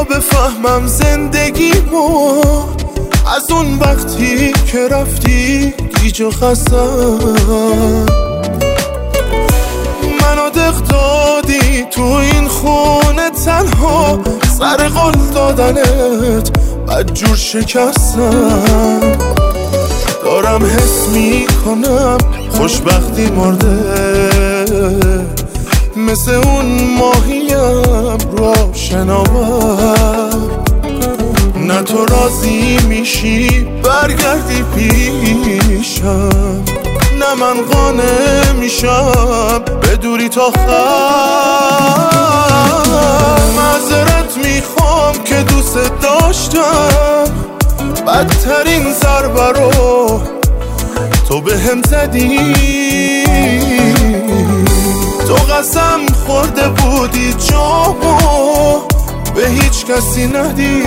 بفهمم زندگیمو از اون وقتی که رفتی گیج و خستم. منو دق دادی تو این خونه تنها، سر قول دادنت بدجور شکستم. دارم حس میکنم خوشبختی مرده، مثل اون ماهیم رو شناور. نه تو راضی میشی برگردی پیشم، نه من قانع میشم بدوری تا خر. معذرت میخوام که دوست داشتم، بدترین ضربه رو تو بهم زدی. تو قسم خورده بودی جامو به هیچ کسی ندی.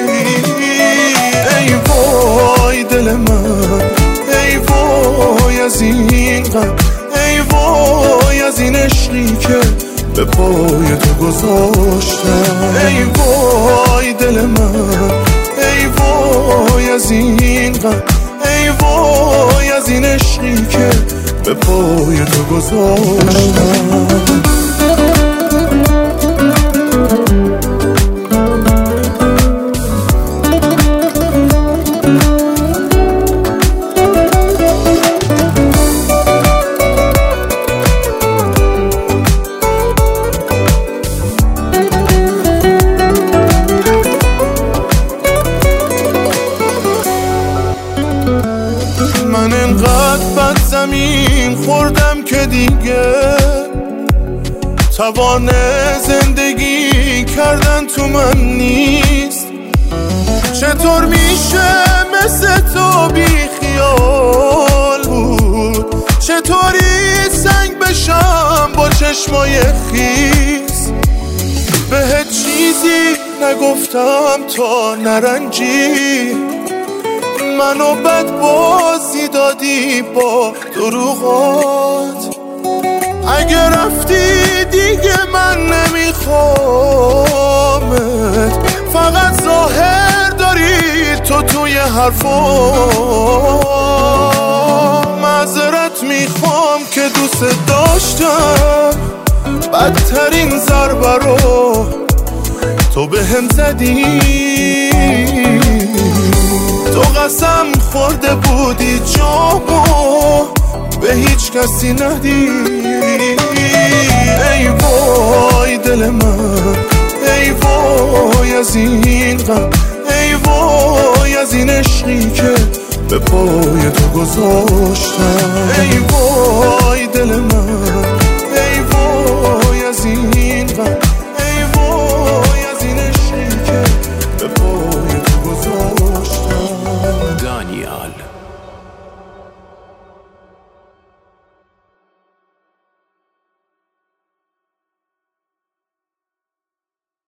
ای وای دل من، ای وای از این غم، ای وای از این عشقی که به پای تو گذاشتم. ای وای دل من، ای وای از این غم، ای وای از این عشقی که به پای تو گذاشتم. من انقدر بد زمین خوردم که دیگه توان زندگی کردن تو من نیست. چطور میشه مثل تو بی خیال بود، چطوری سنگ بشم با چشمای خیس. بهت چیزی نگفتم تا نرنجی، منو بد بازی دادی با دروغات. اگه رفتی دیگه من نمیخوامت، فقط ظاهر داری تو توی حرفات. معذرت میخوام که دوست داشتم، بدترین ضربه رو تو بهم زدی. تو قسم خورده بودی جامو به هیچ کسی ندی. ای وای دل من، ای وای از این غم، ای وای از این عشقی که به پای تو گذاشتم. ای وای دل من، ای وای از این